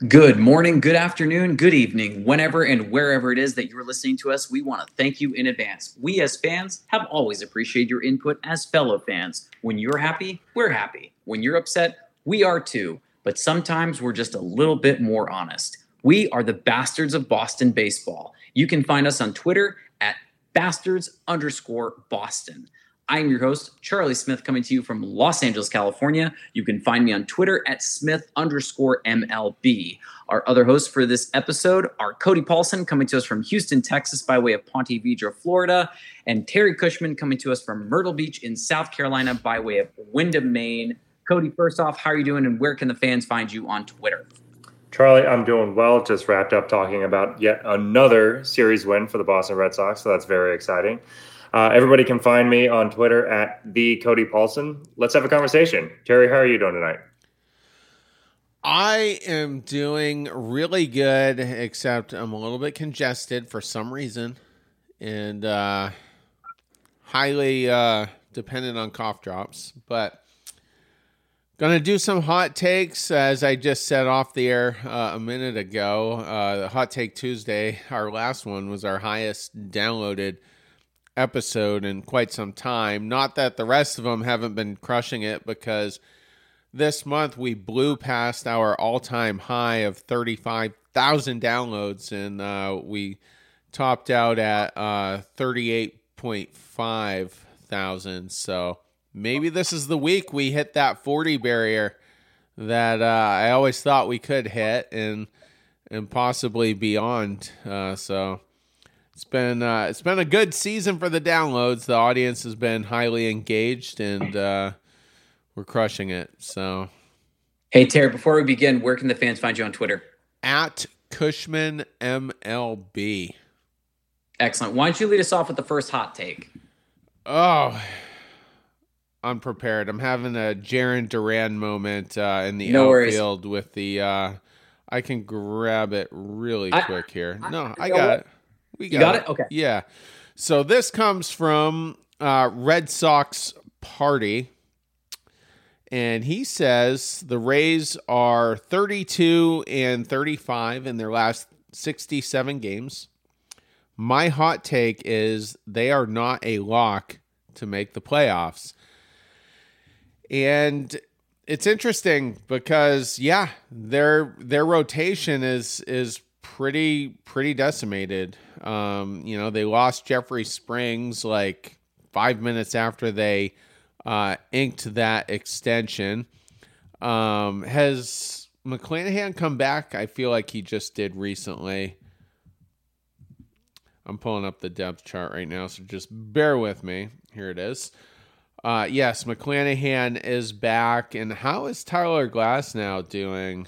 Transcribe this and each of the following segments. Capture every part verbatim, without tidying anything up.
Good morning, good afternoon, good evening, whenever and wherever it is that you're listening to us. We want to thank you in advance. We, as fans, have always appreciated your input as fellow fans. When you're happy, we're happy. When you're upset, we are too. But sometimes we're just a little bit more honest. We are the Bastards of Boston Baseball. You can find us on Twitter at bastards underscore Boston. I'm your host, Charlie Smith, coming to you from Los Angeles, California. You can find me on Twitter at Smith underscore M L B. Our other hosts for this episode are Cody Paulson, coming to us from Houston, Texas, by way of Ponte Vedra, Florida, and Terry Cushman, coming to us from Myrtle Beach in South Carolina, by way of Windham, Maine. Cody, first off, how are you doing, and where can the fans find you on Twitter? Charlie, I'm doing well. Just wrapped up talking about yet another series win for the Boston Red Sox, so that's very exciting. Uh, everybody can find me on Twitter at the Cody Paulson. Let's have a conversation. Terry, how are you doing tonight? I am doing really good, except I'm a little bit congested for some reason, and uh, highly uh, dependent on cough drops. But gonna do some hot takes, as I just said off the air uh, a minute ago. Uh, the Hot Take Tuesday, our last one, was our highest downloaded episode in quite some time. Not that the rest of them haven't been crushing it, because this month we blew past our all-time high of thirty-five thousand downloads, and uh, we topped out at uh, thirty-eight point five thousand. So maybe this is the week we hit that forty barrier that uh, I always thought we could hit, and and possibly beyond. Uh, so It's been uh, it's been a good season for the downloads. The audience has been highly engaged, and uh, we're crushing it. So, hey Terry, before we begin, where can the fans find you on Twitter? At Cushman M L B. Excellent. Why don't you lead us off with the first hot take? Oh, unprepared. I'm having a Jarren Duran moment uh, in the no outfield worries. with the. Uh, I can grab it really I, quick here. I, no, I I got what? it. We got you got it. it? Okay. Yeah. So this comes from uh, Red Sox Party. And he says the Rays are thirty-two and thirty-five in their last sixty-seven games. My hot take is they are not a lock to make the playoffs. And it's interesting because, yeah, their their rotation is is pretty pretty decimated. Um, you know, they lost Jeffrey Springs like five minutes after they uh, inked that extension. Um, has McClanahan come back? I feel like he just did recently. I'm pulling up the depth chart right now, so just bear with me. Here it is. Uh, yes, McClanahan is back. And how is Tyler Glasnow doing?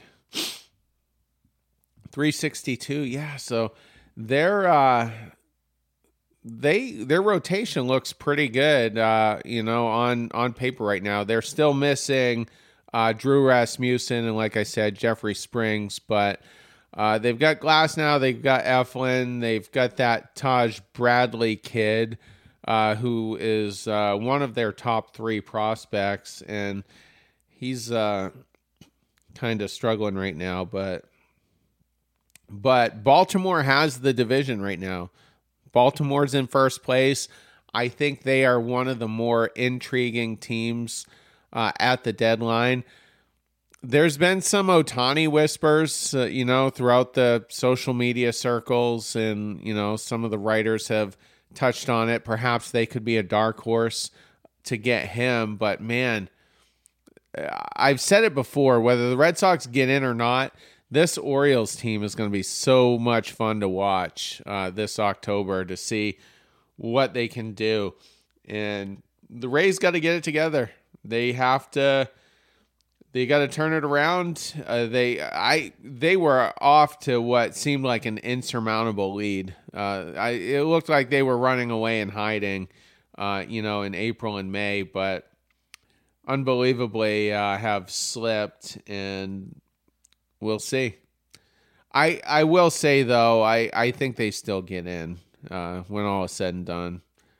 three sixty-two. Yeah, so their uh, they their rotation looks pretty good. Uh, you know, on on paper right now, they're still missing uh, Drew Rasmussen and, like I said, Jeffrey Springs, but uh, they've got Glasnow, they've got Eflin, they've got that Taj Bradley kid, uh, who is uh, one of their top three prospects, and he's uh, kind of struggling right now, but. But Baltimore has the division right now. Baltimore's in first place. I think they are one of the more intriguing teams uh, at the deadline. There's been some Ohtani whispers, uh, you know, throughout the social media circles, and, you know, some of the writers have touched on it. Perhaps they could be a dark horse to get him. But, man, I've said it before, whether the Red Sox get in or not, this Orioles team is going to be so much fun to watch uh, this October to see what they can do. And the Rays got to get it together. They have to. They got to turn it around. Uh, they, I, they were off to what seemed like an insurmountable lead. Uh, I, it looked like they were running away and hiding, uh, you know, in April and May, but unbelievably uh, have slipped, and we'll see. I I will say, though, I, I think they still get in uh, when all is said and done.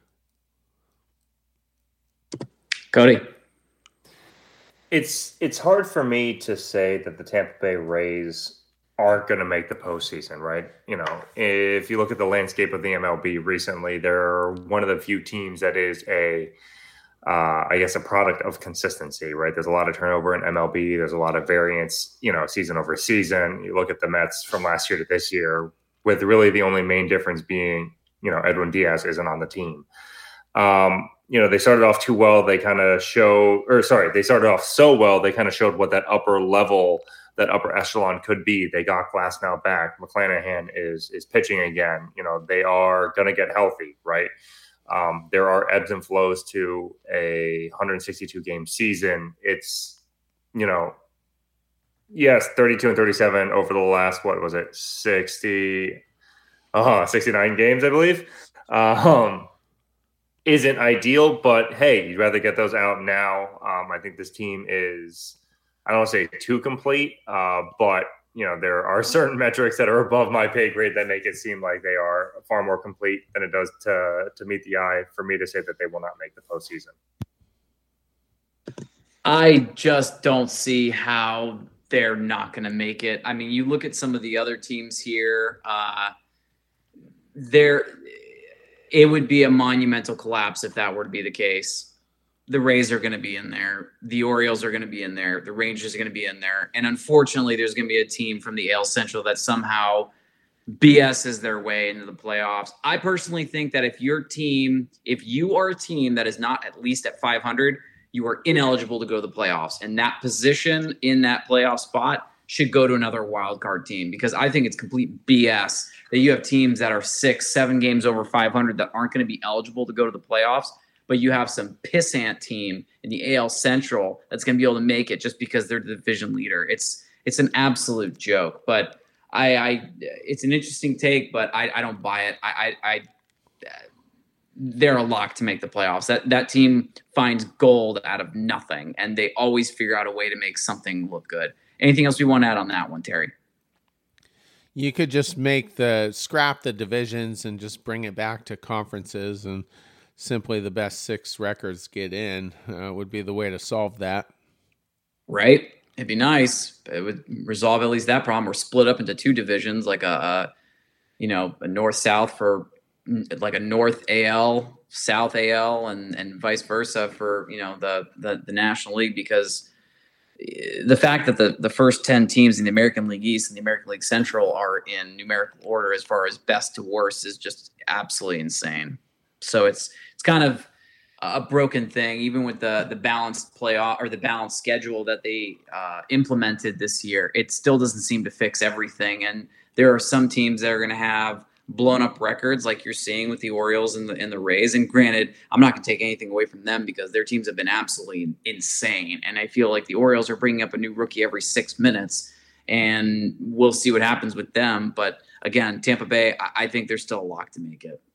Cody. It's it's hard for me to say that the Tampa Bay Rays aren't going to make the postseason, right? You know, if you look at the landscape of the M L B recently, they're one of the few teams that is a, uh, I guess, a product of consistency, right? There's a lot of turnover in M L B. There's a lot of variance, you know, season over season. You look at the Mets from last year to this year, with really the only main difference being, you know, Edwin Diaz isn't on the team. Um, you know, they started off too well. They kind of show, or sorry, they started off so well. They kind of showed what that upper level, that upper echelon could be. They got Glasnow back. McClanahan is is pitching again. You know, they are going to get healthy, right? Um, there are ebbs and flows to a one hundred sixty-two game season. It's, you know, yes, thirty-two and thirty-seven over the last, what was it, sixty, uh-huh, sixty-nine games, I believe. Um, isn't ideal, but hey, you'd rather get those out now. Um, I think this team is, I don't want to say too complete, uh, but you know, there are certain metrics that are above my pay grade that make it seem like they are far more complete than it does to to meet the eye for me to say that they will not make the postseason. I just don't see how they're not going to make it. I mean, you look at some of the other teams here, uh, they're, it would be a monumental collapse if that were to be the case. The Rays are going to be in there. The Orioles are going to be in there. The Rangers are going to be in there. And unfortunately, there's going to be a team from the A L Central that somehow B S's their way into the playoffs. I personally think that if your team, if you are a team that is not at least at five hundred, you are ineligible to go to the playoffs. And that position in that playoff spot should go to another wild card team, because I think it's complete B S that you have teams that are six, seven games over five hundred that aren't going to be eligible to go to the playoffs. But you have some pissant team in the A L Central that's going to be able to make it just because they're the division leader. It's it's an absolute joke. But I, I it's an interesting take, but I, I don't buy it. I, I, I they're a lock to make the playoffs. That that team finds gold out of nothing, and they always figure out a way to make something look good. Anything else we want to add on that one, Terry? You could just make the scrap the divisions and just bring it back to conferences, and simply the best six records get in uh, would be the way to solve that. Right? It'd be nice. It would resolve at least that problem, or split up into two divisions, like a, a you know, a north-south for like a North A L, South A L, and and vice versa for, you know, the the, the National League, because the fact that the, the first ten teams in the American League East and the American League Central are in numerical order as far as best to worst is just absolutely insane. So it's it's kind of a broken thing, even with the the balanced playoff or the balanced schedule that they uh, implemented this year. It still doesn't seem to fix everything, and there are some teams that are going to have blown up records, like you're seeing with the Orioles and the and the Rays. And granted, I'm not going to take anything away from them because their teams have been absolutely insane, and I feel like the Orioles are bringing up a new rookie every six minutes, and we'll see what happens with them. But again, Tampa Bay, I, I think they're still a lock to make it.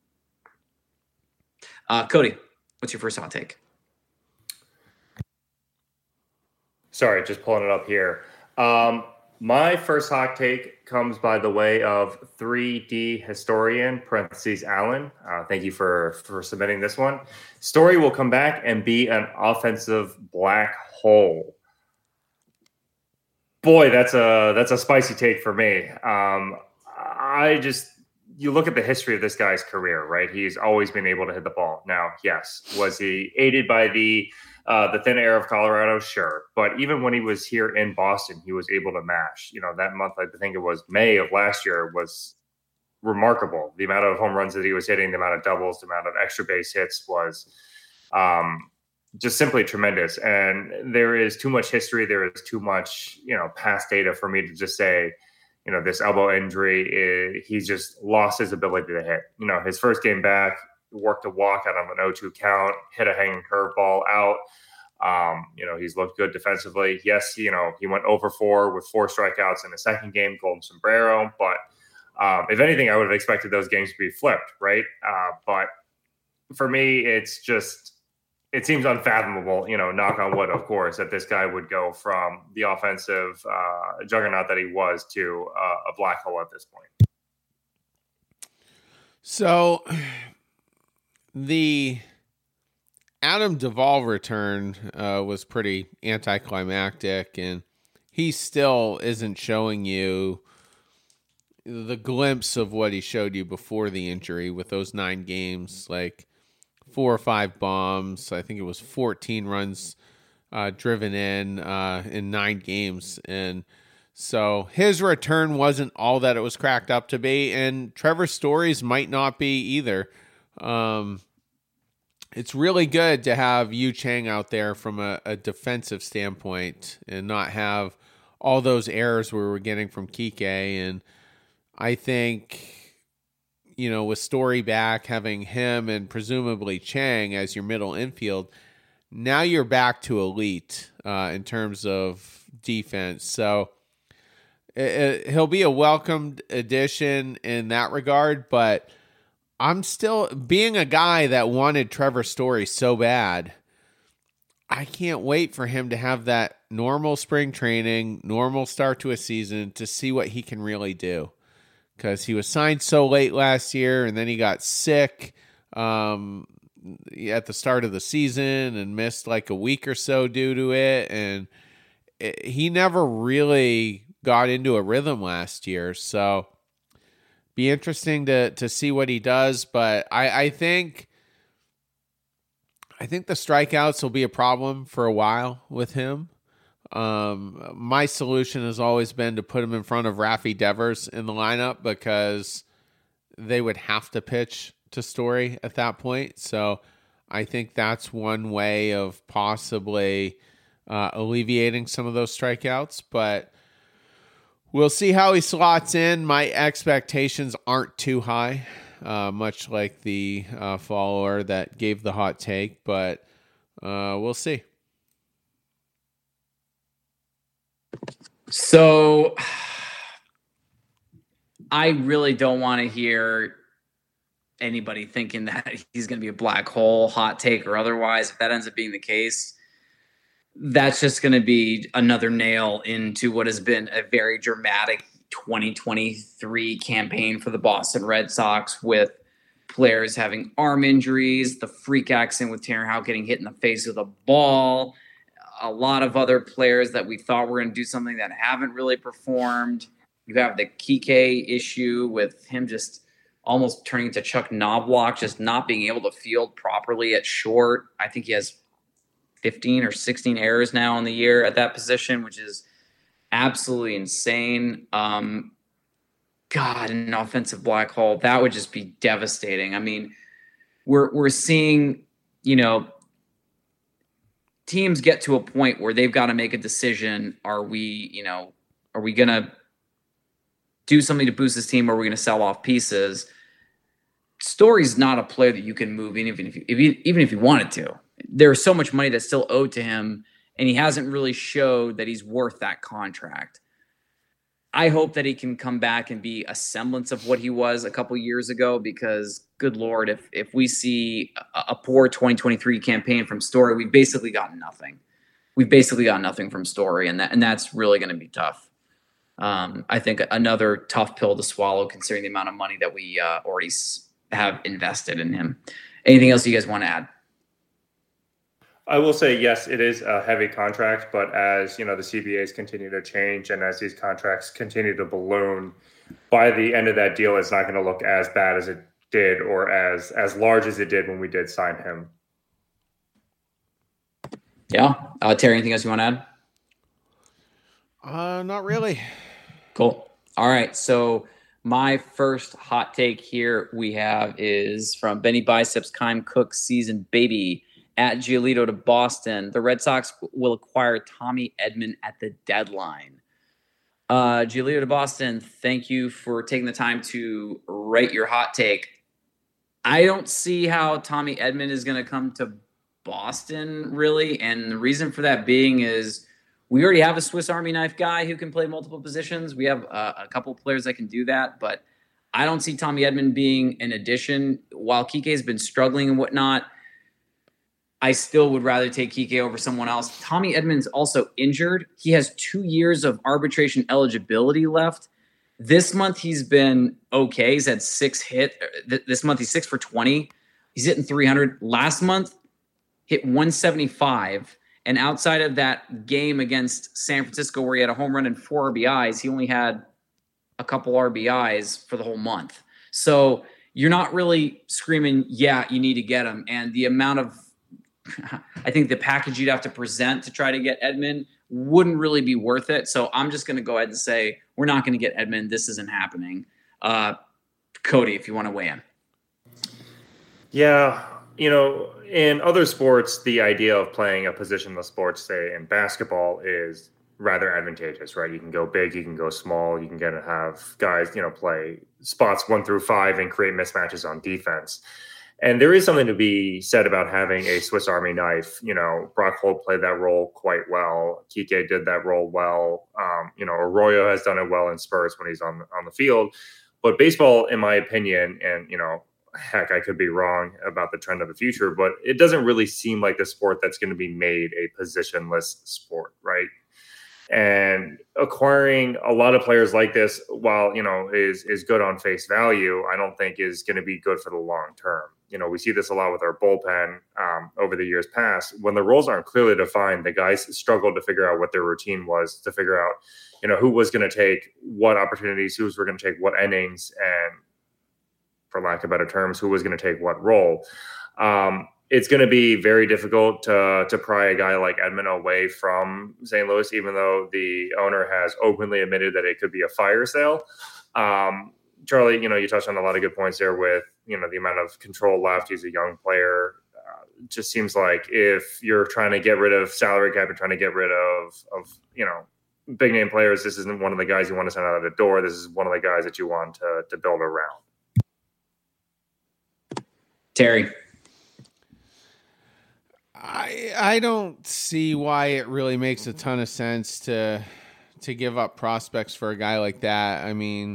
Uh, Cody, what's your first hot take? Sorry, just pulling it up here. Um, my first hot take comes by the way of three D historian, parentheses, Allen. Uh, thank you for, for submitting this one. Story will come back and be an offensive black hole. Boy, that's a that's a spicy take for me. Um, I just... You look at the history of this guy's career, right? He's always been able to hit the ball. Now, yes, was he aided by the uh, the thin air of Colorado? Sure. But even when he was here in Boston, he was able to mash. You know, that month, I think it was May of last year, was remarkable. The amount of home runs that he was hitting, the amount of doubles, the amount of extra base hits was um, just simply tremendous. And there is too much history. There is too much, you know, past data for me to just say, you know, this elbow injury, is, he's just lost his ability to hit. You know, his first game back, worked a walk out of an oh two count, hit a hanging curveball out. Um, you know, he's looked good defensively. Yes, you know, he went over four with four strikeouts in the second game, golden sombrero. But um, if anything, I would have expected those games to be flipped, right? Uh, but for me, it's just, it seems unfathomable, you know, knock on wood, of course, that this guy would go from the offensive uh, juggernaut that he was to uh, a black hole at this point. So the Adam Duvall return uh, was pretty anticlimactic, and he still isn't showing you the glimpse of what he showed you before the injury with those nine games, like four or five bombs. I think it was fourteen runs uh, driven in uh, in nine games. And so his return wasn't all that it was cracked up to be. And Trevor Story's might not be either. Um, it's really good to have Yu Chang out there from a, a defensive standpoint and not have all those errors we were getting from Kike. And I think, you know, with Story back, having him and presumably Chang as your middle infield, now you're back to elite uh, in terms of defense. So it, it, he'll be a welcomed addition in that regard, but I'm still, being a guy that wanted Trevor Story so bad, I can't wait for him to have that normal spring training, normal start to a season to see what he can really do. Because he was signed so late last year, and then he got sick um, at the start of the season and missed like a week or so due to it. And it, he never really got into a rhythm last year. So be interesting to to see what he does. But I, I think I think the strikeouts will be a problem for a while with him. Um, my solution has always been to put him in front of Rafi Devers in the lineup because they would have to pitch to Story at that point. So I think that's one way of possibly uh, alleviating some of those strikeouts, but we'll see how he slots in. My expectations aren't too high, uh, much like the uh, follower that gave the hot take, but uh, we'll see. So I really don't want to hear anybody thinking that he's going to be a black hole, hot take or otherwise. If that ends up being the case, that's just going to be another nail into what has been a very dramatic twenty twenty-three campaign for the Boston Red Sox, with players having arm injuries, the freak accident with Tanner Houck getting hit in the face with a ball, a lot of other players that we thought were going to do something that haven't really performed. You have the Kike issue with him just almost turning to Chuck Knobloch, just not being able to field properly at short. I think he has fifteen or sixteen errors now in the year at that position, which is absolutely insane. Um, God, an offensive black hole, that would just be devastating. I mean, we're we're seeing, you know, teams get to a point where they've got to make a decision. Are we, you know, are we going to do something to boost this team, or are we going to sell off pieces? Story's not a player that you can move, even if you, if you, even if you wanted to. There's so much money that's still owed to him, and he hasn't really showed that he's worth that contract. I hope that he can come back and be a semblance of what he was a couple years ago, because good Lord, if if we see a, a poor twenty twenty-three campaign from Story, we've basically got nothing. We've basically got nothing from Story, and that and that's really going to be tough. Um, I think another tough pill to swallow, considering the amount of money that we uh, already have invested in him. Anything else you guys want to add? I will say, yes, it is a heavy contract, but as you know, the C B As continue to change, and as these contracts continue to balloon, by the end of that deal, it's not going to look as bad as it did, or as as large as it did when we did sign him. Yeah, uh, Terry, anything else you want to add? Uh, not really. Cool. All right, so my first hot take here we have is from Benny Biceps, Kime Cook season baby. At Giolito to Boston, the Red Sox will acquire Tommy Edman at the deadline. Uh, Giolito to Boston, thank you for taking the time to write your hot take. I don't see how Tommy Edman is going to come to Boston, really, and the reason for that being is we already have a Swiss Army knife guy who can play multiple positions. We have uh, a couple players that can do that, but I don't see Tommy Edman being an addition. While Kike has been struggling and whatnot, I still would rather take Kike over someone else. Tommy Edman's also injured. He has two years of arbitration eligibility left. This month he's been okay. He's had six hit. This month he's six for twenty. He's hitting three hundred. Last month hit one seventy-five. And outside of that game against San Francisco where he had a home run and four R B Is, he only had a couple R B Is for the whole month. So you're not really screaming, yeah, you need to get him. And the amount of, I think the package you'd have to present to try to get Edman wouldn't really be worth it. So I'm just going to go ahead and say, we're not going to get Edman. This isn't happening. Uh, Cody, if you want to weigh in. Yeah. You know, in other sports, the idea of playing a positionless sport, say in basketball, is rather advantageous, right? You can go big, you can go small, you can get to have guys, you know, play spots one through five and create mismatches on defense. And there is something to be said about having a Swiss Army knife. You know, Brock Holt played that role quite well. Kike did that role well. Um, you know, Arroyo has done it well in Spurs when he's on on the field. But baseball, in my opinion, and, you know, heck, I could be wrong about the trend of the future, but it doesn't really seem like the sport that's going to be made a positionless sport, right? And acquiring a lot of players like this, while, you know, is is good on face value, I don't think is going to be good for the long term. You know, we see this a lot with our bullpen um, over the years past. When the roles aren't clearly defined, the guys struggled to figure out what their routine was, to figure out, you know, who was going to take what opportunities, who was going to take what innings, and, for lack of better terms, who was going to take what role. Um, it's going to be very difficult to to pry a guy like Edman away from Saint Louis, even though the owner has openly admitted that it could be a fire sale. Um, Charlie, you know, you touched on a lot of good points there with, you know, the amount of control left. He's a young player. Uh, it just seems like if you're trying to get rid of salary cap and trying to get rid of, of, you know, big name players, this isn't one of the guys you want to send out of the door. This is one of the guys that you want to to build around. Terry. I I don't see why it really makes a ton of sense to to give up prospects for a guy like that. I mean,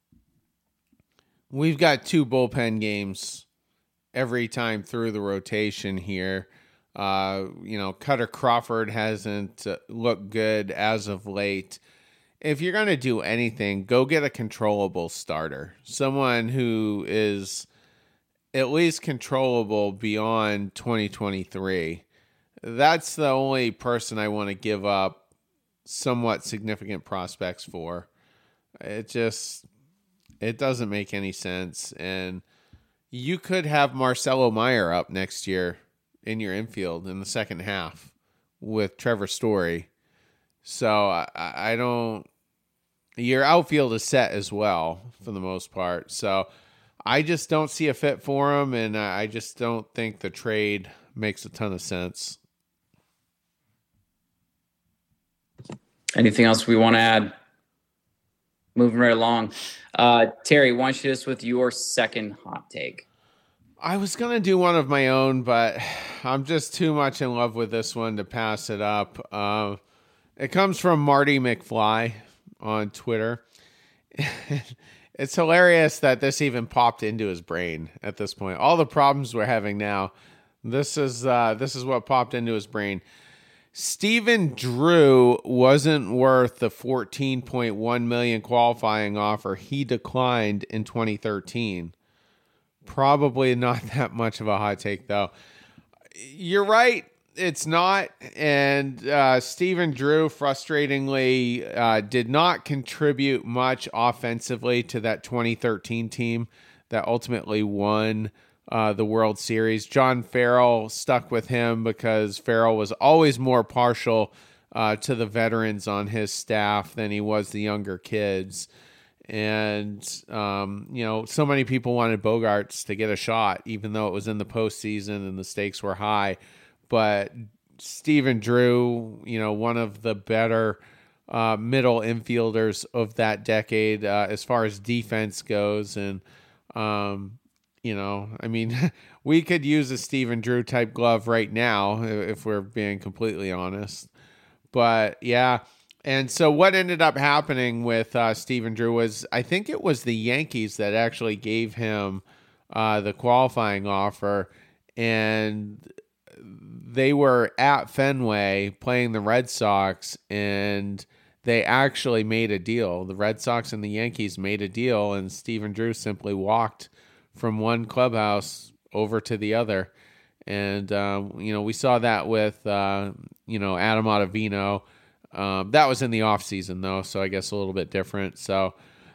we've got two bullpen games every time through the rotation here. Uh, you know, Cutter Crawford hasn't looked good as of late. If you're going to do anything, go get a controllable starter. Someone who is at least controllable beyond twenty twenty-three. That's the only person I want to give up somewhat significant prospects for. It just, it doesn't make any sense. And you could have Marcelo Meyer up next year in your infield in the second half with Trevor Story. So I, I don't, your outfield is set as well for the most part. So I just don't see a fit for him, and I just don't think the trade makes a ton of sense. Anything else we want to add? Moving right along. Uh, Terry, why don't you hit us with your second hot take? I was going to do one of my own, but I'm just too much in love with this one to pass it up. Uh, it comes from Marty McFly on Twitter. It's hilarious that this even popped into his brain at this point. All the problems we're having now, this is uh, this is what popped into his brain. Stephen Drew wasn't worth the fourteen point one million dollars qualifying offer he declined in twenty thirteen. Probably not that much of a hot take, though. You're right. It's not. And uh, Stephen Drew, frustratingly, uh, did not contribute much offensively to that twenty thirteen team that ultimately won uh, the World Series. John Farrell stuck with him because Farrell was always more partial uh, to the veterans on his staff than he was the younger kids. And, um, you know, so many people wanted Bogaerts to get a shot, even though it was in the postseason and the stakes were high. But Stephen Drew, you know, one of the better uh, middle infielders of that decade uh, as far as defense goes. And, um, you know, I mean, we could use a Stephen Drew type glove right now if we're being completely honest. But, yeah. And so what ended up happening with uh, Stephen Drew was, I think it was the Yankees that actually gave him uh, the qualifying offer. And they were at Fenway playing the Red Sox, and they actually made a deal. The Red Sox and the Yankees made a deal, and Stephen Drew simply walked from one clubhouse over to the other. And, um, you know, we saw that with, uh, you know, Adam Ottavino. Um, that was in the off season though, so I guess a little bit different. So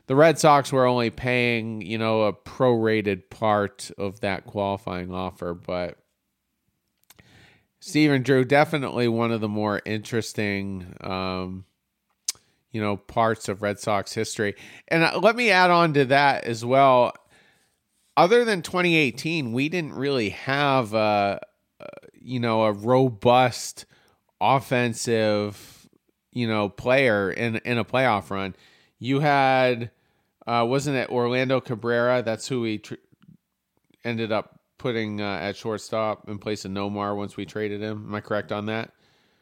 the Red Sox were only paying, you know, a prorated part of that qualifying offer. But Stephen Drew, definitely one of the more interesting, um, you know, parts of Red Sox history. And uh, let me add on to that as well. Other than twenty eighteen, we didn't really have, a, you know, a robust offensive, you know, player in, in a playoff run. You had, uh, wasn't it Orlando Cabrera? That's who we tr- ended up putting uh, at shortstop in place of Nomar once we traded him. Am I correct on that?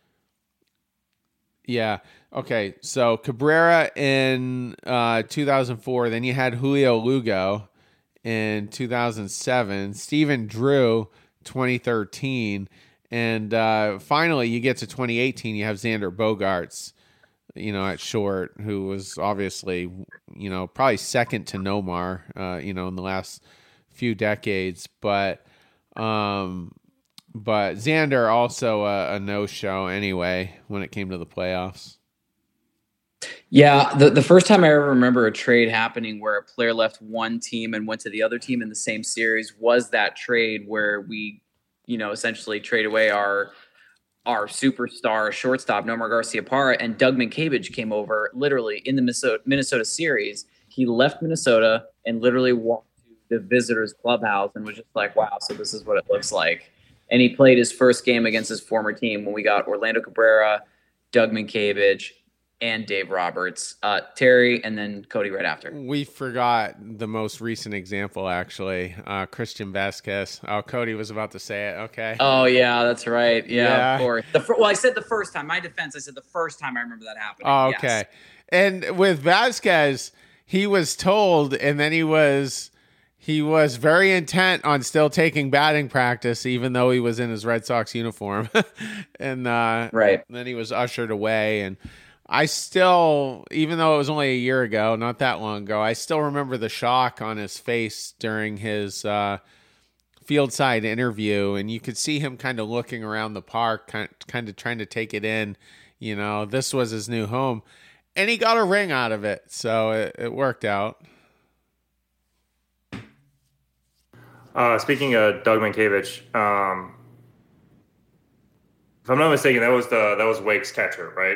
Yeah. Okay. So Cabrera in uh, two thousand four. Then you had Julio Lugo in two thousand seven. Stephen Drew, twenty thirteen. And uh, finally, you get to twenty eighteen. You have Xander Bogaerts, you know, at short, who was obviously, you know, probably second to Nomar, uh, you know, in the last few decades. But, um, but Xander also a, a no-show anyway when it came to the playoffs. Yeah, the, the first time I ever remember a trade happening where a player left one team and went to the other team in the same series was that trade where we, you know, essentially trade away our our superstar shortstop, Nomar Garciaparra, and Doug Mientkiewicz came over literally in the Minnesota, Minnesota series. He left Minnesota and literally walked to the visitors' clubhouse and was just like, wow, so this is what it looks like. And he played his first game against his former team when we got Orlando Cabrera, Doug Mientkiewicz, and Dave Roberts, uh, Terry, and then Cody right after. We forgot the most recent example, actually, uh, Christian Vasquez. Oh, Cody was about to say it. Okay. Oh, yeah, that's right. Yeah, Yeah. of course. The fir- well, I said the first time. My defense, I said the first time I remember that happening. Oh, Yes. okay. And with Vasquez, he was told, and then he was he was very intent on still taking batting practice, even though he was in his Red Sox uniform. and uh, Right. then he was ushered away. And I still, even though it was only a year ago, not that long ago, I still remember the shock on his face during his uh, field side interview. And you could see him kind of looking around the park, kind of, kind of trying to take it in. You know, this was his new home. And he got a ring out of it. So it, it worked out. Uh, speaking of Doug Mientkiewicz, um, if I'm not mistaken, that was the that was Wake's catcher, right?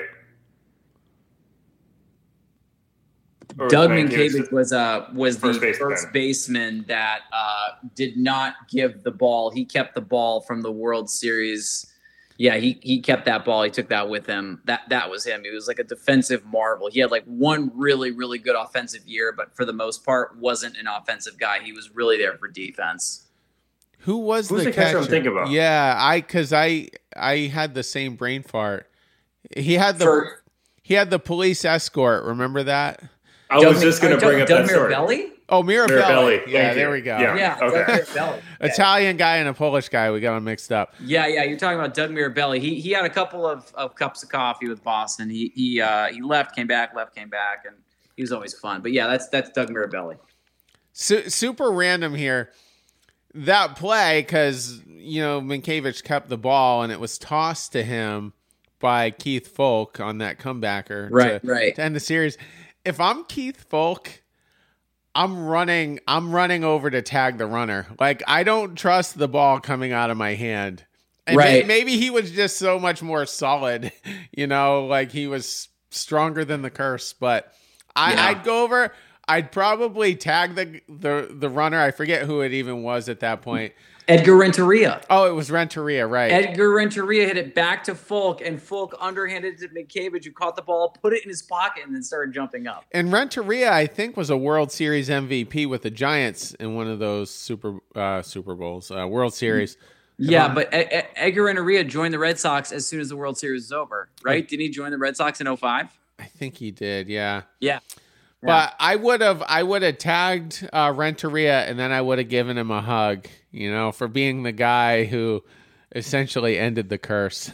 Or Doug was Mientkiewicz was uh was First the baseman. first baseman that uh, did not give the ball. He kept the ball from the World Series. Yeah, he he kept that ball. He took that with him. That that was him. He was like a defensive marvel. He had like one really really good offensive year, but for the most part, wasn't an offensive guy. He was really there for defense. Who was Who's the, the catcher catcher? I'm thinking about? Yeah, I because I I had the same brain fart. He had the For- he had the police escort. Remember that? I Doug was just Mi- going to uh, bring up Doug that story. Mirabelli? Oh, Mirabelli. Mirabelli, Yeah, thank there you. we go. Yeah. Yeah, Okay. Doug Mirabelli. Yeah. Italian guy and a Polish guy. We got them mixed up. Yeah, yeah, you're talking about Doug Mirabelli. He he had a couple of, of cups of coffee with Boston. He he uh, he left, came back, left, came back, and he was always fun. But yeah, that's that's Doug Mirabelli. Su- super random here. That play, because, you know, Mientkiewicz kept the ball and it was tossed to him by Keith Folk on that comebacker Right, to, right. to end the series. If I'm Keith Folk, I'm running I'm running over to tag the runner. Like, I don't trust the ball coming out of my hand. And may- Right. maybe he was just so much more solid, you know, like he was stronger than the curse. But I, Yeah. I'd go over. I'd probably tag the, the the runner. I forget who it even was at that point. Edgar Renteria. Oh, it was Renteria, right? Edgar Renteria hit it back to Folk, and Folk underhanded it to Mientkiewicz, who caught the ball, put it in his pocket, and then started jumping up. And Renteria, I think, was a World Series M V P with the Giants in one of those Super uh, Super Bowls, uh, World Series. Yeah, Um, but E- E- Edgar Renteria joined the Red Sox as soon as the World Series was over, right? Didn't he join the Red Sox in oh five? I think he did, yeah. Yeah. But I would have, I would have tagged uh, Renteria, and then I would have given him a hug, you know, for being the guy who essentially ended the curse.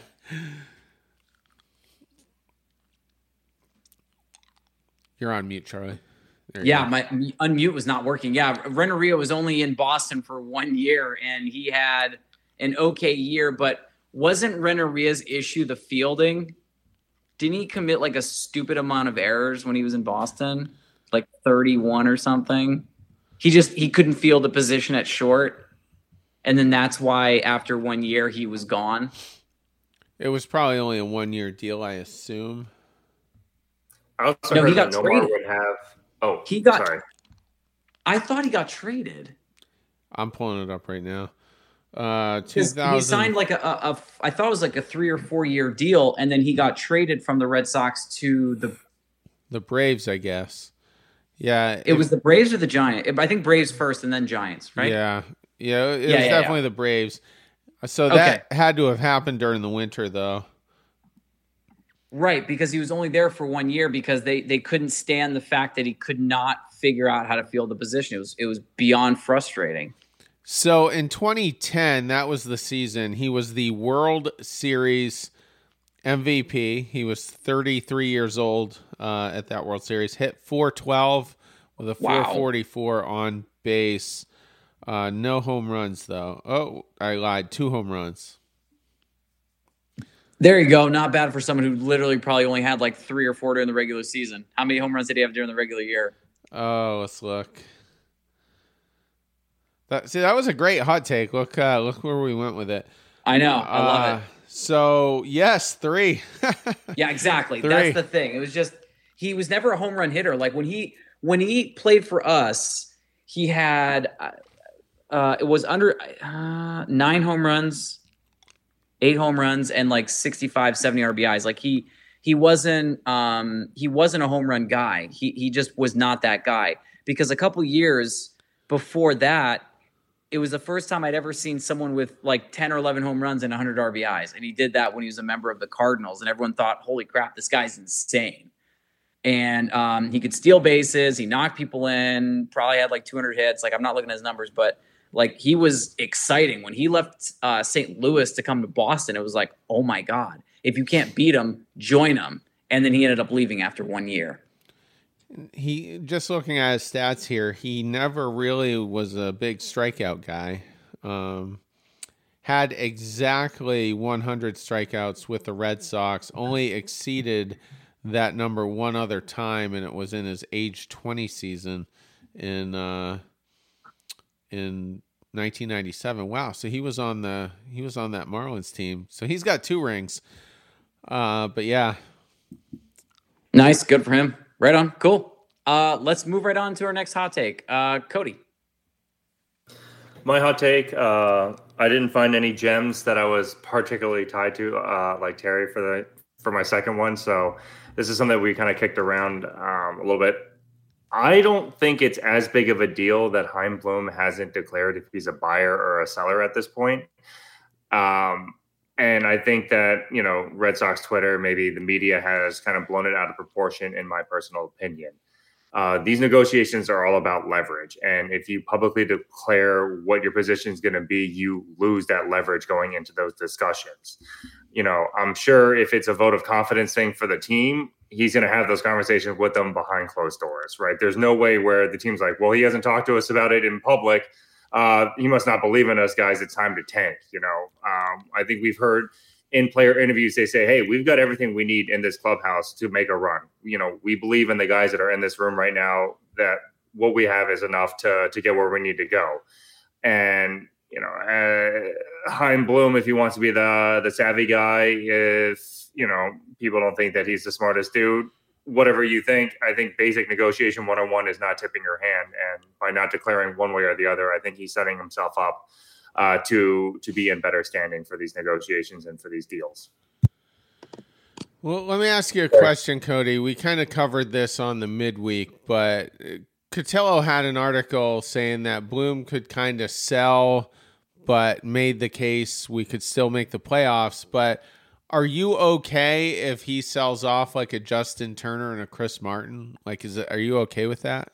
You're on mute, Charlie. There you Yeah, go. my unmute was not working. Yeah, Renteria was only in Boston for one year, and he had an okay year, but wasn't Renteria's issue the fielding? Didn't he commit like a stupid amount of errors when he was in Boston? like thirty-one or something. He just he couldn't feel the position at short, and then that's why after one year he was gone. It was probably only a one-year deal, I assume. I also No, heard he got that Nomar traded. would have. Oh, He got. sorry. I thought he got traded. I'm pulling it up right now. Uh, two Because thousand. he signed like a, a, a, I thought it was like a three or four year deal, and then he got traded from the Red Sox to the. The Braves, I guess. Yeah, It, it was the Braves or the Giants. I think Braves first, and then Giants, right? Yeah, yeah, it Yeah, was yeah, definitely yeah. the Braves. So that Okay. had to have happened during the winter, though. Right, because he was only there for one year because they they couldn't stand the fact that he could not figure out how to field the position. It was it was beyond frustrating. So in twenty ten, that was the season. He was the World Series M V P. He was thirty-three years old uh, at that World Series. Hit four twelve with a Wow. four forty-four on base. Uh, no home runs, though. Oh, I lied. Two home runs. There you go. Not bad for someone who literally probably only had like three or four during the regular season. How many home runs did he have during the regular year? Oh, let's look. That, see, that was a great hot take. Look, uh, look where we went with it. I know. I love Uh, it. So yes, three. Yeah, exactly. Three. That's the thing. It was just he was never a home run hitter. Like when he when he played for us, he had uh, uh, it was under uh, nine home runs, eight home runs, and like sixty-five, seventy R B Is. Like he he wasn't um, he wasn't a home run guy. He he just was not that guy because a couple years before that, it was the first time I'd ever seen someone with like ten or eleven home runs and one hundred R B Is. And he did that when he was a member of the Cardinals. And everyone thought, holy crap, this guy's insane. And um, he could steal bases. He knocked people in, probably had like two hundred hits. Like, I'm not looking at his numbers, but like he was exciting. When he left uh, Saint Louis to come to Boston, it was like, oh my God, if you can't beat him, join him. And then he ended up leaving after one year. He just looking at his stats here, he never really was a big strikeout guy. Um, had exactly one hundred strikeouts with the Red Sox, only exceeded that number one other time, and it was in his age twenty season in uh, in nineteen ninety-seven. Wow, so he was on the he was on that Marlins team. So he's got two rings. Uh, but yeah. Nice, good for him. Right on, cool. Uh, let's move right on to our next hot take. Uh, Cody. My hot take, uh, I didn't find any gems that I was particularly tied to, uh, like Terry for the for my second one. So this is something that we kind of kicked around um, a little bit. I don't think it's as big of a deal that Chaim Bloom hasn't declared if he's a buyer or a seller at this point. Um, and I think that, you know, Red Sox Twitter, maybe the media has kind of blown it out of proportion, in my personal opinion. Uh, these negotiations are all about leverage. And if you publicly declare what your position is going to be, you lose that leverage going into those discussions. You know, I'm sure if it's a vote of confidence thing for the team, he's going to have those conversations with them behind closed doors, right? There's no way where the team's like, well, he hasn't talked to us about it in public. Uh, he must not believe in us, guys. It's time to tank. You know, um, I think we've heard in player interviews, they say, hey, we've got everything we need in this clubhouse to make a run. You know, we believe in the guys that are in this room right now, that what we have is enough to, to get where we need to go. And, you know, uh, Chaim Bloom, if he wants to be the, the savvy guy, if, you know, people don't think that he's the smartest dude, whatever you think, I think basic negotiation one-on-one is not tipping your hand. And by not declaring one way or the other, I think he's setting himself up Uh, to to be in better standing for these negotiations and for these deals. Well, let me ask you a question, Cody. We kind of covered this on the midweek, but Cotillo had an article saying that Bloom could kind of sell, but made the case we could still make the playoffs. But are you okay if he sells off like a Justin Turner and a Chris Martin? Like, is it, are you okay with that?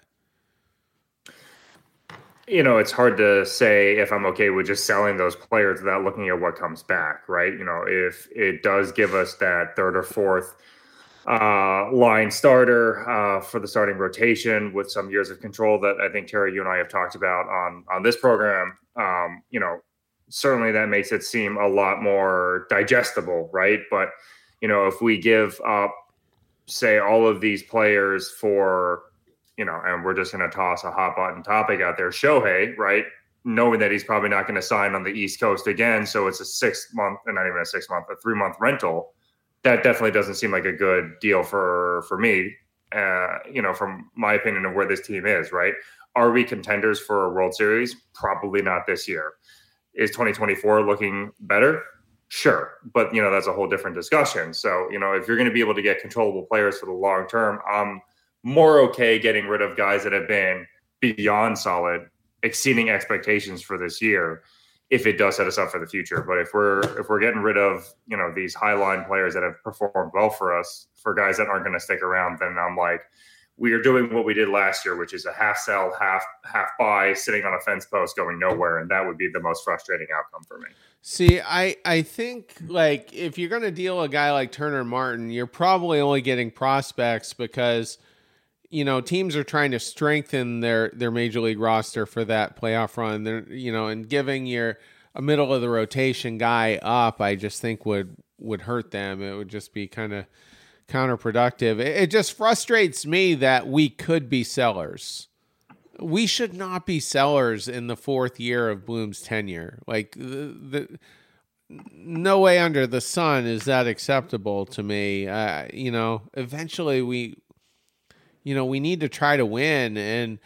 You know, it's hard to say if I'm okay with just selling those players without looking at what comes back, right? You know, if it does give us that third or fourth uh, line starter uh, for the starting rotation with some years of control that I think, Terry, you and I have talked about on, on this program, um, you know, certainly that makes it seem a lot more digestible, right? But, you know, if we give up, say, all of these players for you know, and we're just going to toss a hot button topic out there. Shohei, right? Knowing that he's probably not going to sign on the East Coast again. So it's a six month, and not even a six month, a three month rental. That definitely doesn't seem like a good deal for, for me, uh, you know, from my opinion of where this team is, right? Are we contenders for a World Series? Probably not this year. Is twenty twenty-four looking better? Sure. But, you know, that's a whole different discussion. So, you know, if you're going to be able to get controllable players for the long term, I'm more okay getting rid of guys that have been beyond solid, exceeding expectations for this year, if it does set us up for the future. But if we're if we're getting rid of, you know, these high line players that have performed well for us, for guys that aren't going to stick around, then I'm like, we are doing what we did last year, which is a half sell, half half buy, sitting on a fence post going nowhere, and that would be the most frustrating outcome for me. See, I, I think, like, if you're going to deal a guy like Turner Martin, you're probably only getting prospects because, you know, teams are trying to strengthen their, their major league roster for that playoff run. They're, you know, and giving your a middle of the rotation guy up, I just think would would hurt them. It would just be kind of counterproductive. It, it just frustrates me that we could be sellers. We should not be sellers in the fourth year of Bloom's tenure. Like, the, the no way under the sun is that acceptable to me. Uh, you know, eventually we, you know, we need to try to win. And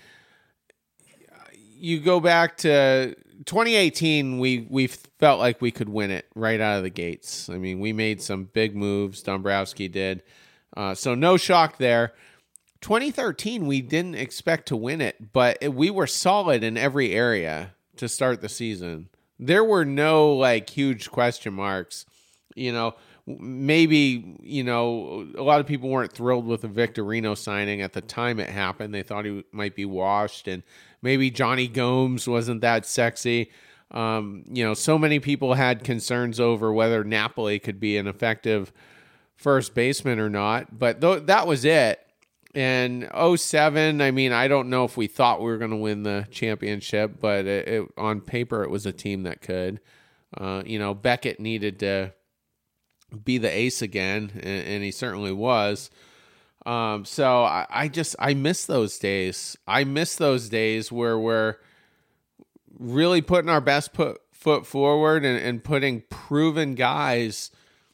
you go back to twenty eighteen, we we felt like we could win it right out of the gates. I mean, we made some big moves. Dombrowski did. Uh, so no shock there. twenty thirteen, we didn't expect to win it, but we were solid in every area to start the season. There were no, like, huge question marks. You know, maybe, you know, a lot of people weren't thrilled with the Victorino signing at the time it happened. They thought he might be washed, and maybe Johnny Gomes wasn't that sexy. Um, you know, so many people had concerns over whether Napoli could be an effective first baseman or not, but th- that was it. And oh seven, I mean, I don't know if we thought we were going to win the championship, but it, it, on paper, it was a team that could. Uh, you know, Beckett needed to be the ace again, and, and he certainly was. Um, so I, I just, I miss those days. I miss those days where we're really putting our best put, foot forward and, and putting proven guys,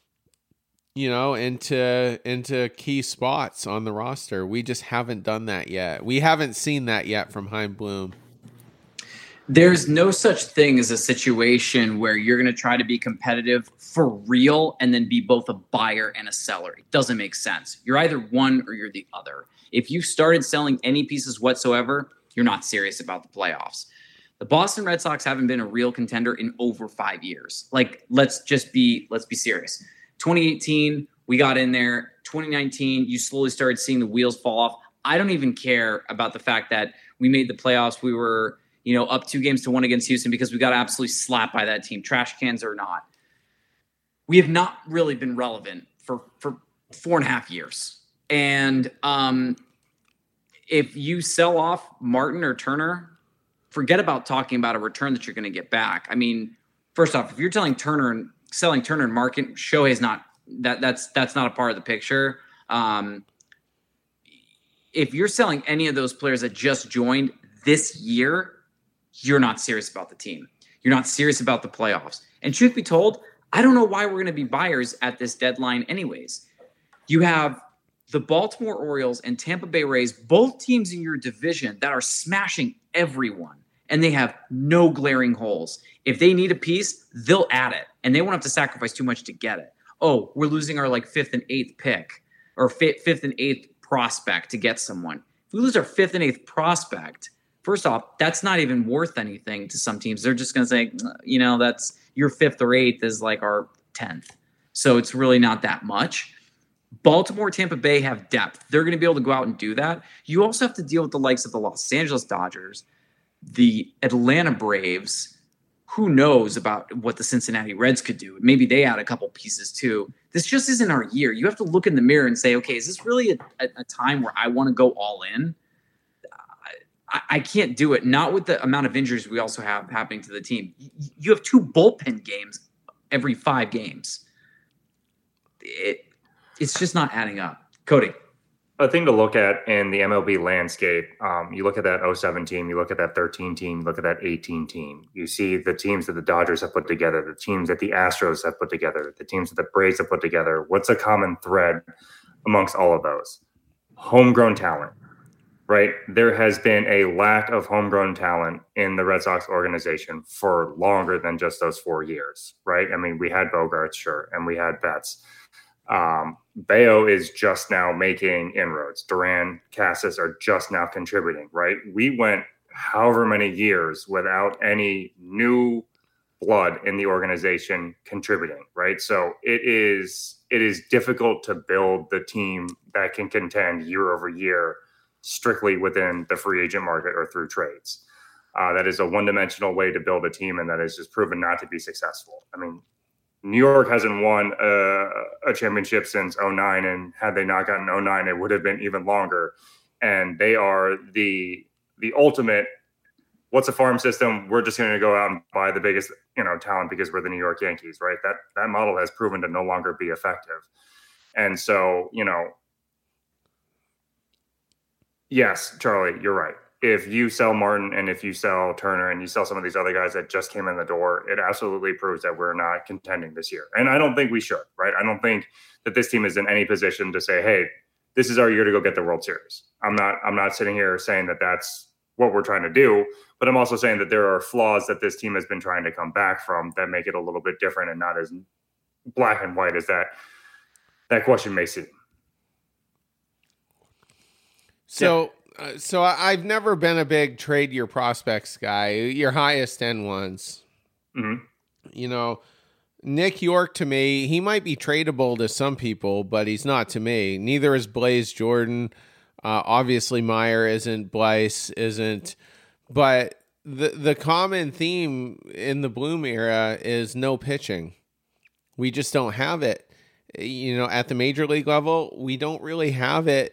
you know, into into key spots on the roster. We just haven't done that yet. We haven't seen that yet from Chaim Bloom. There's no such thing as a situation where you're going to try to be competitive for real and then be both a buyer and a seller. It doesn't make sense. You're either one or you're the other. If you started selling any pieces whatsoever, you're not serious about the playoffs. The Boston Red Sox haven't been a real contender in over five years. Like, let's just be, let's be serious. twenty eighteen, we got in there. twenty nineteen, you slowly started seeing the wheels fall off. I don't even care about the fact that we made the playoffs. We were, you know, up two games to one against Houston because we got absolutely slapped by that team, trash cans or not. We have not really been relevant for, for four and a half years. And um, if you sell off Martin or Turner, forget about talking about a return that you're going to get back. I mean, first off, if you're telling Turner and selling Turner and Market, Shohei's not that that's that's not a part of the picture. Um, if you're selling any of those players that just joined this year, you're not serious about the team. You're not serious about the playoffs. And truth be told, I don't know why we're going to be buyers at this deadline anyways. You have the Baltimore Orioles and Tampa Bay Rays, both teams in your division that are smashing everyone, and they have no glaring holes. If they need a piece, they'll add it, and they won't have to sacrifice too much to get it. Oh, we're losing our like fifth and eighth pick or fifth and eighth prospect to get someone. If we lose our fifth and eighth prospect, first off, that's not even worth anything to some teams. They're just going to say, you know, that's your fifth or eighth is like our tenth. So it's really not that much. Baltimore, Tampa Bay have depth. They're going to be able to go out and do that. You also have to deal with the likes of the Los Angeles Dodgers, the Atlanta Braves. Who knows about what the Cincinnati Reds could do? Maybe they add a couple pieces too. This just isn't our year. You have to look in the mirror and say, okay, is this really a, a, a time where I want to go all in? I, I can't do it. Not with the amount of injuries we also have happening to the team. You have two bullpen games every five games. It, it's just not adding up. Cody. a thing to look at in the M L B landscape. Um, you look at that oh seven team, you look at that thirteen team, you look at that eighteen team. You see the teams that the Dodgers have put together, the teams that the Astros have put together, the teams that the Braves have put together. What's a common thread amongst all of those? Homegrown talent, right? There has been a lack of homegrown talent in the Red Sox organization for longer than just those four years, right? I mean, we had Bogarts, sure, and we had Betts. Um, Bayo is just now making inroads. Duran, Cassis are just now contributing, right? We went however many years without any new blood in the organization contributing, right? So it is it is difficult to build the team that can contend year over year strictly within the free agent market or through trades. Uh, that is a one-dimensional way to build a team, and that has just proven not to be successful. I mean, New York hasn't won a, a championship since oh nine, and had they not gotten oh nine, it would have been even longer. And they are the the ultimate, what's a farm system? We're just going to go out and buy the biggest, you know, talent because we're the New York Yankees, right? That that model has proven to no longer be effective. And so, you know, yes, Charlie, you're right. If you sell Martin and if you sell Turner and you sell some of these other guys that just came in the door, it absolutely proves that we're not contending this year. And I don't think we should, right? I don't think that this team is in any position to say, hey, this is our year to go get the World Series. I'm not, I'm not sitting here saying that that's what we're trying to do, but I'm also saying that there are flaws that this team has been trying to come back from that make it a little bit different and not as black and white as that, that question may seem. So, yeah. Uh, so I've never been a big trade your prospects guy, your highest end ones. Mm-hmm. You know, Nick York to me, he might be tradable to some people, but he's not to me. Neither is Blaze Jordan. Uh, obviously, Meyer isn't. Blyce isn't. But the the common theme in the Bloom era is no pitching. We just don't have it. You know, at the major league level, we don't really have it.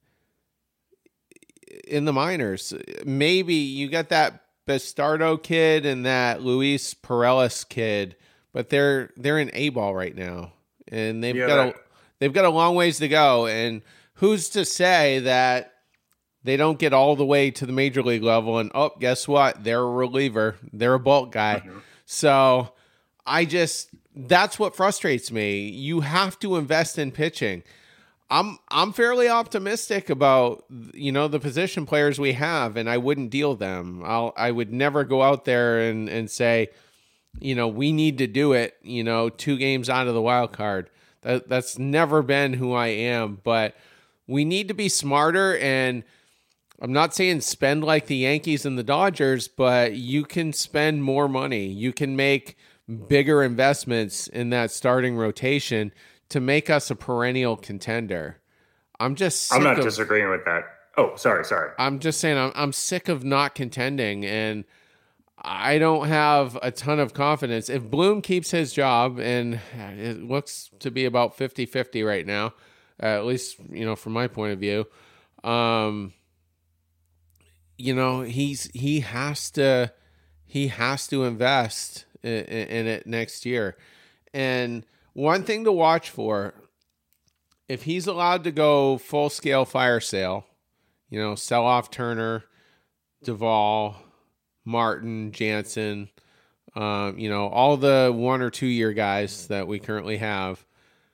In the minors, maybe you got that Bastardo kid and that Luis Perales kid, but they're they're in A ball right now, and they've yeah, got a they've got a long ways to go. And who's to say that they don't get all the way to the major league level? And oh, guess what? They're a reliever. They're a bulk guy. Mm-hmm. So I just that's what frustrates me. You have to invest in pitching. I'm I'm fairly optimistic about, you know, the position players we have, and I wouldn't deal them. I'll I would never go out there and, and say, you know, we need to do it, you know, two games out of the wild card. That that's never been who I am, but we need to be smarter. And I'm not saying spend like the Yankees and the Dodgers, but you can spend more money. You can make bigger investments in that starting rotation to make us a perennial contender. I'm just sick I'm not of, disagreeing with that. Oh, sorry, sorry. I'm just saying I'm I'm sick of not contending, and I don't have a ton of confidence. If Bloom keeps his job, and it looks to be about fifty-fifty right now, uh, at least, you know, from my point of view, um, you know, he's he has to he has to invest in, in it next year. And one thing to watch for, if he's allowed to go full-scale fire sale, you know, sell off Turner, Duvall, Martin, Jansen, um, you know, all the one or two year guys that we currently have,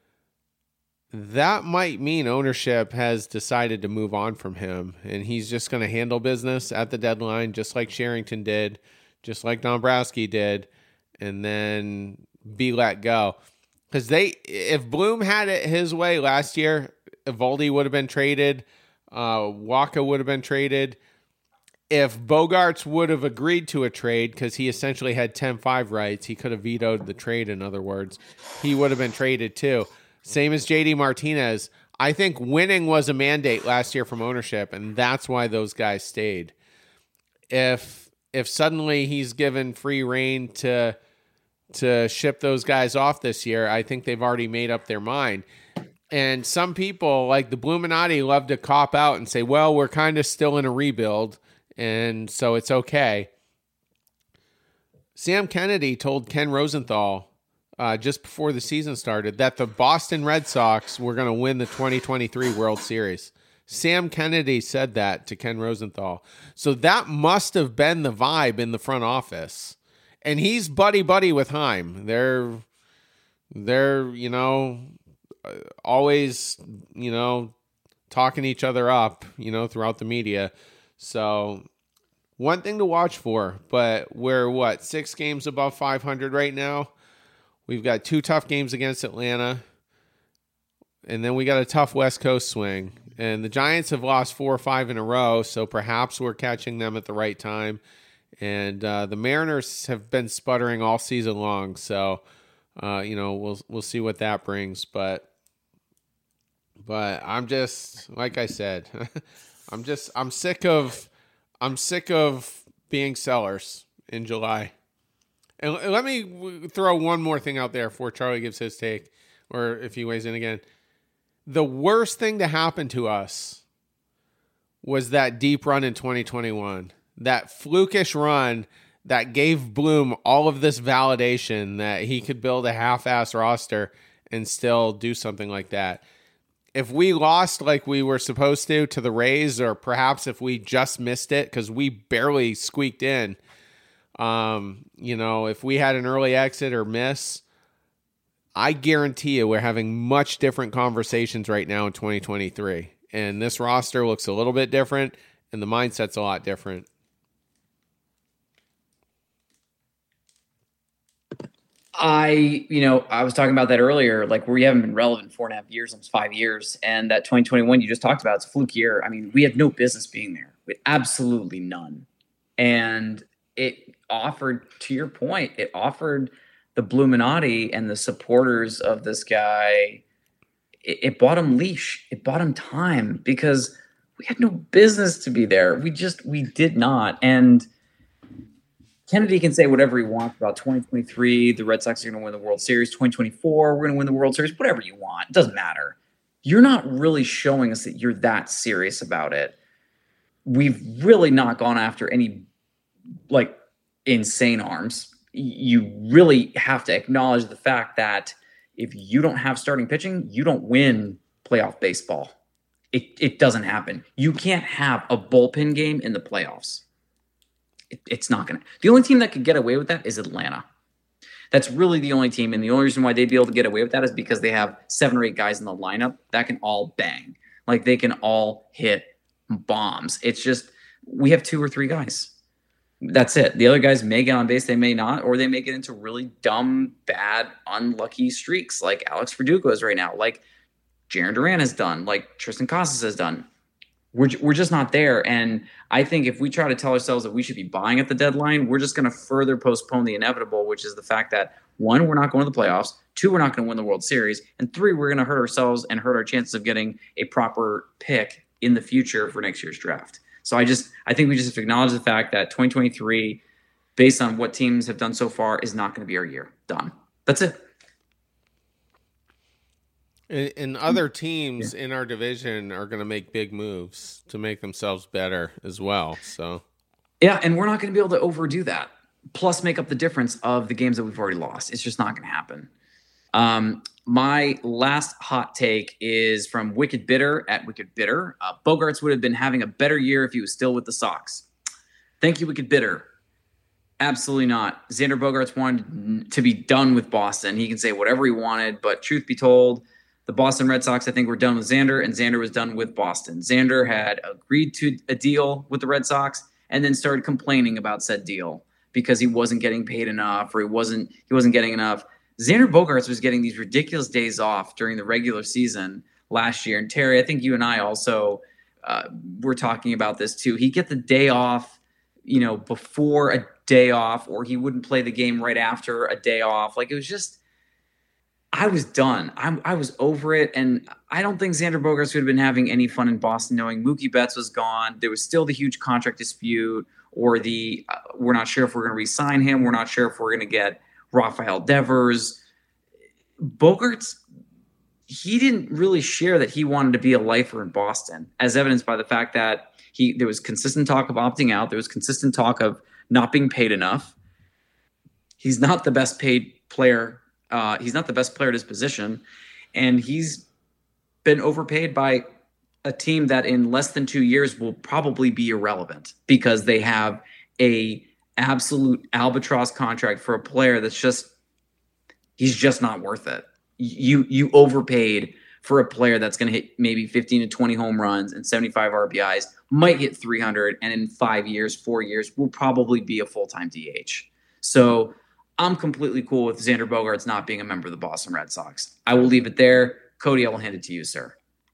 that might mean ownership has decided to move on from him, and he's just going to handle business at the deadline, just like Sherrington did, just like Dombrowski did, and then be let go. Because they, if Bloom had it his way last year, Evaldi would have been traded, uh, Waka would have been traded. If Bogarts would have agreed to a trade, because he essentially had ten five rights, he could have vetoed the trade, in other words, he would have been traded too. Same as J D Martinez. I think winning was a mandate last year from ownership, and that's why those guys stayed. If if suddenly he's given free rein to to ship those guys off this year, I think they've already made up their mind. And some people, like the Bluminati, love to cop out and say, well, we're kind of still in a rebuild, and so it's okay. Sam Kennedy told Ken Rosenthal uh, just before the season started that the Boston Red Sox were going to win the twenty twenty-three World Series. Sam Kennedy said that to Ken Rosenthal. So that must have been the vibe in the front office. And he's buddy buddy with Heim. They're they're, you know, always, you know, talking each other up, you know, throughout the media. So one thing to watch for, but we're what, six games above five hundred right now. We've got two tough games against Atlanta, and then we got a tough West Coast swing. And the Giants have lost four or five in a row, so perhaps we're catching them at the right time. And uh, the Mariners have been sputtering all season long, so uh, you know we'll we'll see what that brings. But but I'm just like I said, I'm just I'm sick of. I'm sick of being sellers in July. And let me throw one more thing out there before Charlie gives his take, or if he weighs in again. The worst thing to happen to us was that deep run in twenty twenty-one. That flukish run that gave Bloom all of this validation that he could build a half-ass roster and still do something like that. If we lost like we were supposed to to the Rays, or perhaps if we just missed it because we barely squeaked in, um, you know, if we had an early exit or miss, I guarantee you we're having much different conversations right now in twenty twenty-three. And this roster looks a little bit different, and the mindset's a lot different. I, you know, I was talking about that earlier. Like, we haven't been relevant four and a half years, almost five years. And that twenty twenty-one you just talked about, it's a fluke year. I mean, we had no business being there. We had absolutely none. And it offered, to your point, it offered the Bluminati and the supporters of this guy, it, it bought him leash. It bought him time because we had no business to be there. We just, we did not. And Kennedy can say whatever he wants about twenty twenty-three. The Red Sox are going to win the World Series. twenty twenty-four, we're going to win the World Series. Whatever you want. It doesn't matter. You're not really showing us that you're that serious about it. We've really not gone after any, like, insane arms. You really have to acknowledge the fact that if you don't have starting pitching, you don't win playoff baseball. It, it doesn't happen. You can't have a bullpen game in the playoffs. It, it's not going to. The only team that could get away with that is Atlanta. That's really the only team. And the only reason why they'd be able to get away with that is because they have seven or eight guys in the lineup that can all bang. Like, they can all hit bombs. It's just, we have two or three guys. That's it. The other guys may get on base, they may not, or they may get into really dumb, bad, unlucky streaks like Alex Verdugo is right now, like Jarren Duran has done, like Tristan Casas has done. We're, we're just not there. And I think if we try to tell ourselves that we should be buying at the deadline, we're just going to further postpone the inevitable, which is the fact that, one, we're not going to the playoffs, two, we're not going to win the World Series, and three, we're going to hurt ourselves and hurt our chances of getting a proper pick in the future for next year's draft. So I just, I think we just have to acknowledge the fact that twenty twenty-three, based on what teams have done so far, is not going to be our year. Done. That's it. And other teams in our division are going to make big moves to make themselves better as well. So, yeah, and we're not going to be able to overdo that. Plus, make up the difference of the games that we've already lost. It's just not going to happen. Um, my last hot take is from Wicked Bitter at Wicked Bitter. Uh, Bogaerts would have been having a better year if he was still with the Sox. Thank you, Wicked Bitter. Absolutely not. Xander Bogaerts wanted to be done with Boston. He can say whatever he wanted, but truth be told, the Boston Red Sox, I think, were done with Xander, and Xander was done with Boston. Xander had agreed to a deal with the Red Sox and then started complaining about said deal because he wasn't getting paid enough or he wasn't he wasn't getting enough. Xander Bogaerts was getting these ridiculous days off during the regular season last year. And Terry, I think you and I also uh, were talking about this too. He'd get the day off, you know, before a day off, or he wouldn't play the game right after a day off. Like, it was just, I was done. I, I was over it. And I don't think Xander Bogaerts would have been having any fun in Boston knowing Mookie Betts was gone. There was still the huge contract dispute, or the, uh, we're not sure if we're going to re-sign him. We're not sure if we're going to get Rafael Devers. Bogaerts, he didn't really share that he wanted to be a lifer in Boston, as evidenced by the fact that he there was consistent talk of opting out. There was consistent talk of not being paid enough. He's not the best paid player. Uh, he's not the best player at his position, and he's been overpaid by a team that in less than two years will probably be irrelevant because they have a absolute albatross contract for a player that's just, he's just not worth it. You, you overpaid for a player that's going to hit maybe fifteen to twenty home runs and seventy-five R B Is, might hit three hundred, and in five years, four years, will probably be a full-time D H. So I'm completely cool with Xander Bogaerts not being a member of the Boston Red Sox. I will leave it there. Cody, I will hand it to you, sir.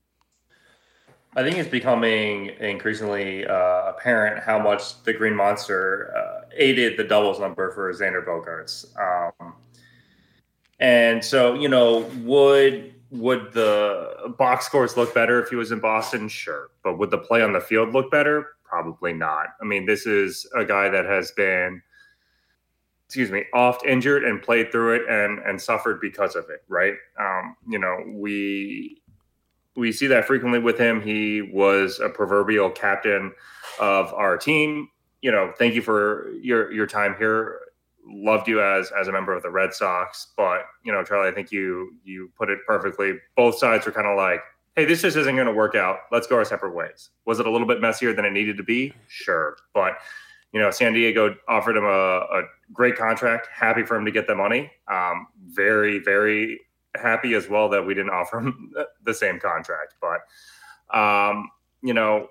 I think it's becoming increasingly uh, apparent how much the Green Monster uh, aided the doubles number for Xander Bogaerts. Um, and so, you know, would would the box scores look better if he was in Boston? Sure. But would the play on the field look better? Probably not. I mean, this is a guy that has been, excuse me, oft injured and played through it and and suffered because of it, right? Um, you know, we we see that frequently with him. He was a proverbial captain of our team. You know, thank you for your your time here. Loved you as as a member of the Red Sox, but you know, Charlie, I think you you put it perfectly. Both sides were kind of like, hey, this just isn't going to work out. Let's go our separate ways. Was it a little bit messier than it needed to be? Sure. But, you know, San Diego offered him a, a great contract. Happy for him to get the money. Um, very, very happy as well that we didn't offer him the same contract. But, um, you know,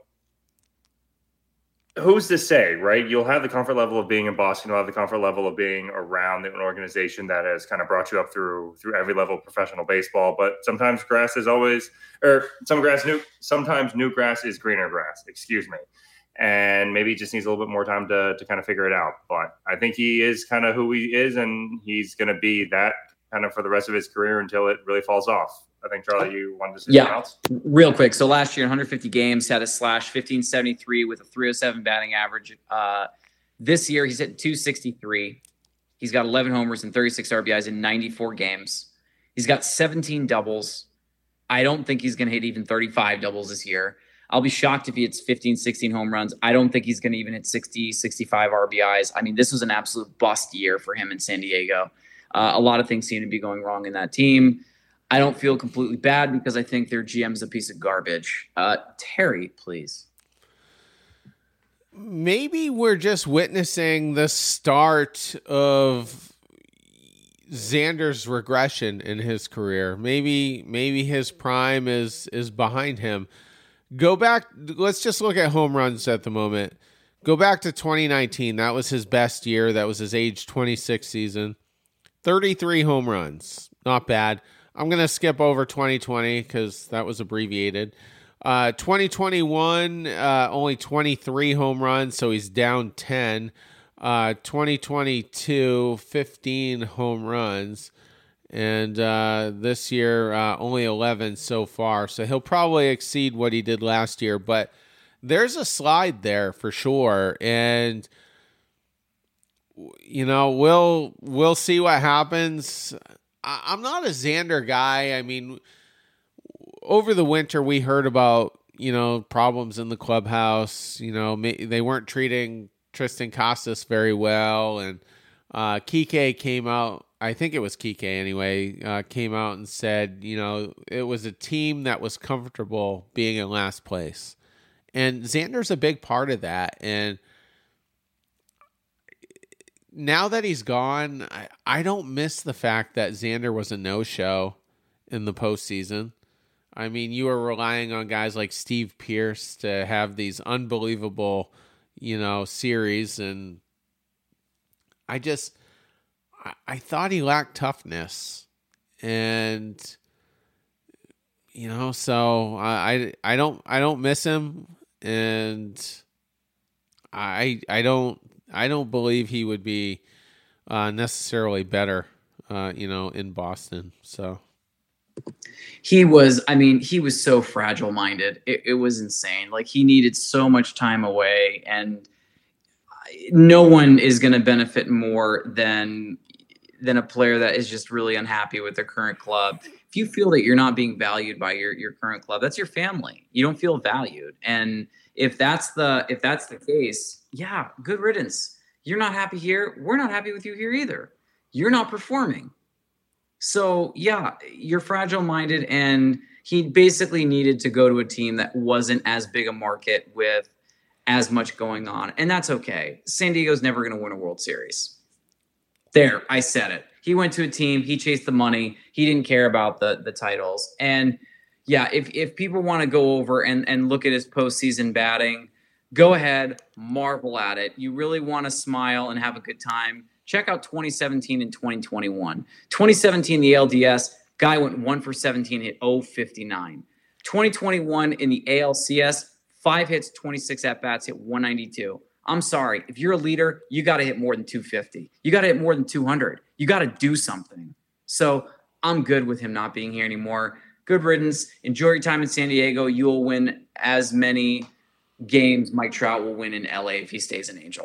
who's to say, right? You'll have the comfort level of being in Boston. You'll have the comfort level of being around an organization that has kind of brought you up through through every level of professional baseball. But sometimes grass is always, or some grass new. Sometimes new grass is greener grass. Excuse me. And maybe he just needs a little bit more time to to kind of figure it out. But I think he is kind of who he is, and he's going to be that kind of for the rest of his career until it really falls off. I think, Charlie, you wanted to say yeah, something else? Real quick. So last year, one hundred fifty games, had a slash fifteen seventy-three with a three oh seven batting average. Uh, this year, he's hitting two sixty-three. He's got eleven homers and thirty-six R B Is in ninety-four games. He's got seventeen doubles. I don't think he's going to hit even thirty-five doubles this year. I'll be shocked if he hits fifteen, sixteen home runs. I don't think he's going to even hit sixty, sixty-five R B Is. I mean, this was an absolute bust year for him in San Diego. Uh, a lot of things seem to be going wrong in that team. I don't feel completely bad because I think their G M's a piece of garbage. Uh, Terry, please. Maybe we're just witnessing the start of Xander's regression in his career. Maybe, maybe his prime is is behind him. Go back. Let's just look at home runs at the moment. Go back to twenty nineteen. That was his best year. That was his age twenty-six season. thirty-three home runs. Not bad. I'm going to skip over twenty twenty because that was abbreviated. Uh, twenty twenty-one, uh, only twenty-three home runs, so he's down ten. Uh, twenty twenty-two, fifteen home runs. And uh, this year, uh, only eleven so far. So he'll probably exceed what he did last year. But there's a slide there for sure. And, you know, we'll we'll see what happens. I'm not a Xander guy. I mean, over the winter, we heard about, you know, problems in the clubhouse. You know, they weren't treating Tristan Casas very well. And uh, Kike came out, I think it was Kike anyway, uh, came out and said, you know, it was a team that was comfortable being in last place. And Xander's a big part of that. And now that he's gone, I, I don't miss the fact that Xander was a no-show in the postseason. I mean, you were relying on guys like Steve Pearce to have these unbelievable, you know, series. And I just, I, I thought he lacked toughness. And, you know, so I, I, I don't, I don't miss him. And I, I don't, I don't believe he would be uh, necessarily better, uh, you know, in Boston. So he was, I mean, he was so fragile minded. It, it was insane. Like he needed so much time away, and no one is going to benefit more than than a player that is just really unhappy with their current club. If you feel that you're not being valued by your your current club, that's your family. You don't feel valued, and if that's the if that's the case. Yeah, good riddance. You're not happy here. We're not happy with you here either. You're not performing. So, yeah, you're fragile-minded, and He basically needed to go to a team that wasn't as big a market with as much going on. And that's okay. San Diego's never going to win a World Series. There, I said it. He went to a team. He chased the money. He didn't care about the the titles. And yeah, if if people want to go over and, and look at his postseason batting, go ahead, marvel at it. You really want to smile and have a good time. Check out twenty seventeen and twenty twenty-one. twenty seventeen, the A L D S, guy went one for seventeen, hit oh fifty-nine. twenty twenty-one in the A L C S, five hits, twenty-six at-bats, hit one ninety-two. I'm sorry. If you're a leader, you got to hit more than two fifty. You got to hit more than two hundred. You got to do something. So I'm good with him not being here anymore. Good riddance. Enjoy your time in San Diego. You will win as many games Mike Trout will win in L A if he stays an Angel.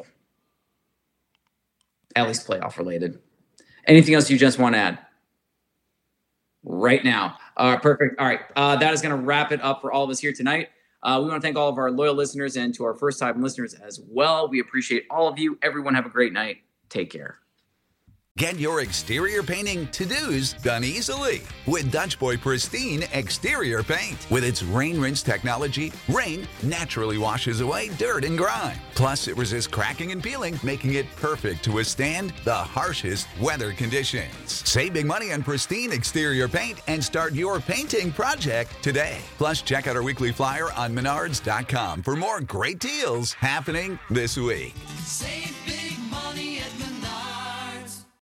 At least playoff related. Anything else you just want to add? Right now. Uh, perfect. All right. Uh, that is going to wrap it up for all of us here tonight. Uh, we want to thank all of our loyal listeners and to our first-time listeners as well. We appreciate all of you. Everyone have a great night. Take care. Get your exterior painting to-dos done easily with Dutch Boy Pristine Exterior Paint. With its rain rinse technology, rain naturally washes away dirt and grime. Plus, it resists cracking and peeling, making it perfect to withstand the harshest weather conditions. Save big money on Pristine Exterior Paint and start your painting project today. Plus, check out our weekly flyer on menards dot com for more great deals happening this week. Save